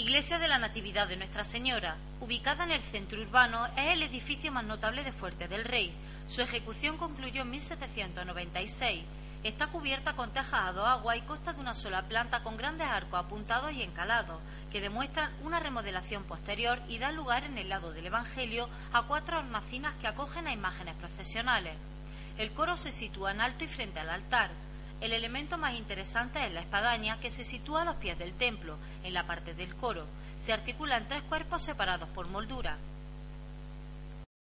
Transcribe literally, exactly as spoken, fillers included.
Iglesia de la Natividad de Nuestra Señora, ubicada en el centro urbano, es el edificio más notable de Fuerte del Rey. Su ejecución concluyó en mil setecientos noventa y seis. Está cubierta con tejas a dos aguas y consta de una sola planta con grandes arcos apuntados y encalados, que demuestran una remodelación posterior y dan lugar en el lado del Evangelio a cuatro hornacinas que acogen a imágenes procesionales. El coro se sitúa en alto y frente al altar. El elemento más interesante es la espadaña, que se sitúa a los pies del templo, en la parte del coro. Se articula en tres cuerpos separados por moldura.